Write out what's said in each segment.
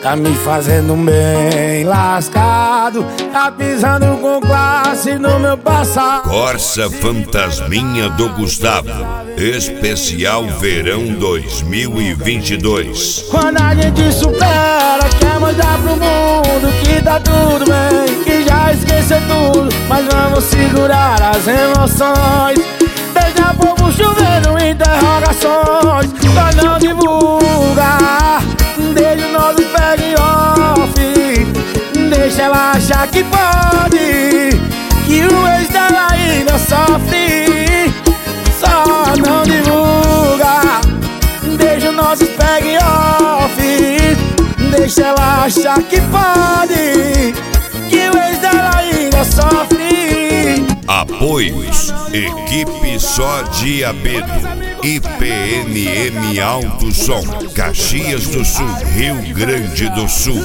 tá me fazendo bem lascado, tá pisando com classe no meu passado. Corsa Fantasminha do Gustavo, especial verão 2022. Quando a gente supera, quer mostrar pro mundo que tá tudo bem, que já esqueceu tudo, mas vamos segurar as emoções. Deixa o povo chovendo interrogações, pra não divulgar. Deixa o nosso peg off, deixa ela achar que pode, que o ex dela ainda sofre. Só não divulga. Deixa o nosso peg off, deixa ela achar que pode, que o ex dela ainda sofre. Apoios: Equipe Só Diabedo, IPNM Alto Som, Caxias do Sul, Rio Grande do Sul.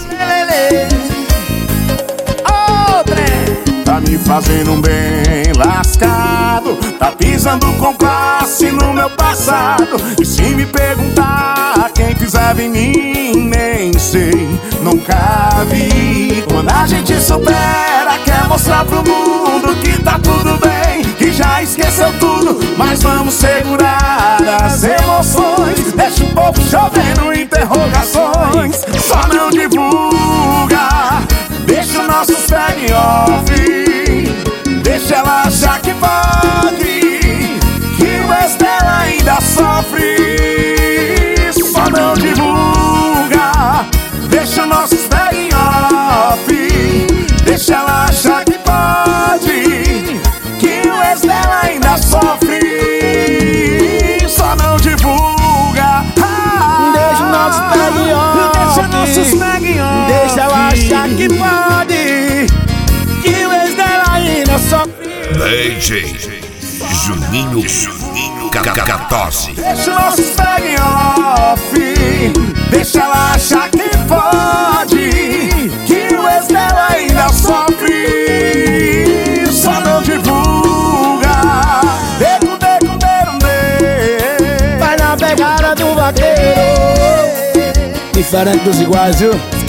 Tá me fazendo bem lascado, tá pisando com classe no meu passado. E se me perguntar quem pisava em mim, nem sei, nunca vi. Quando a gente supera, quer mostrar pro mundo que tá tudo bem, que já esqueceu tudo, mas vamos segurar as emoções. Deixa o povo chovendo interrogações, só não divulga. Deixa o nosso peg off, deixa ela achar que pode, que o ex dela ainda sofre. Só não divulga. Deixa o nosso peg off, deixa ela achar que pode, que o ex dela ainda sofre. Só não divulga. Deixa o nosso peg off, deixa nossos peg off, deixa ela achar que pode, que o ex dela ainda sofre. DJ Juninho Cacatose. Deixa o nosso peg off, deixa ela achar que pode, que o ex dela ainda sofre. Só não divulga. Vai na pegada do vaqueiro, diferente dos iguais, viu?